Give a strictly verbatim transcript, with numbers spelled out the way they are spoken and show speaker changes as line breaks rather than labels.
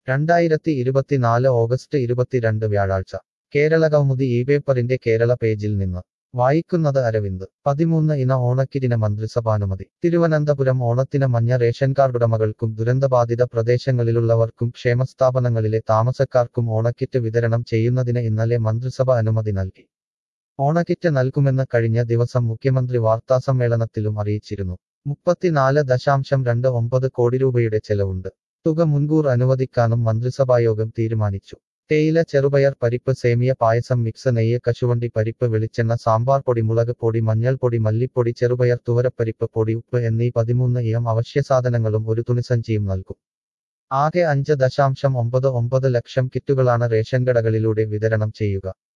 രണ്ടായിരത്തി ഇരുപത്തിനാല് ഓഗസ്റ്റ് ഇരുപത്തിരണ്ട് വ്യാഴാഴ്ച കേരളകൗമുദി ഈ പേപ്പറിന്റെ കേരള പേജിൽ നിന്ന് വായിക്കുന്നത് അരവിന്ദ് പതിമൂന്ന് ഇന ഓണക്കിറ്റിന് മന്ത്രിസഭാനുമതി തിരുവനന്തപുരം ഓണത്തിന് മഞ്ഞ റേഷൻ കാർഡുടമകൾക്കും ദുരന്തബാധിത പ്രദേശങ്ങളിലുള്ളവർക്കും ക്ഷേമസ്ഥാപനങ്ങളിലെ താമസക്കാർക്കും ഓണക്കിറ്റ് വിതരണം ചെയ്യുന്നതിന് ഇന്നലെ മന്ത്രിസഭ അനുമതി നൽകി ഓണക്കിറ്റ് നൽകുമെന്ന് കഴിഞ്ഞ ദിവസം മുഖ്യമന്ത്രി വാർത്താസമ്മേളനത്തിലും അറിയിച്ചിരുന്നു മുപ്പത്തിനാല് ദശാംശം രണ്ട് ഒമ്പത് കോടി രൂപയുടെ ചെലവുണ്ട് തുക മുൻകൂർ അനുവദിക്കാനും മന്ത്രിസഭായോഗം തീരുമാനിച്ചു തേയില ചെറുപയർ പരിപ്പ് സേമിയ പായസം മിക്സ് നെയ്യ് കശുവണ്ടി പരിപ്പ് വെളിച്ചെണ്ണ സാമ്പാർ പൊടി മുളക് പൊടി മഞ്ഞൾപ്പൊടി മല്ലിപ്പൊടി ചെറുപയർ തുവരപ്പരിപ്പ് പൊടി ഉപ്പ് എന്നീ പതിമൂന്ന് ഇനം അവശ്യസാധനങ്ങളും ഒരു തുണിസഞ്ചിയും നൽകും ആകെ അഞ്ച് ദശാംശം ഒമ്പത് ഒമ്പത് ലക്ഷം കിറ്റുകളാണ് റേഷൻ കടകളിലൂടെ വിതരണം ചെയ്യുക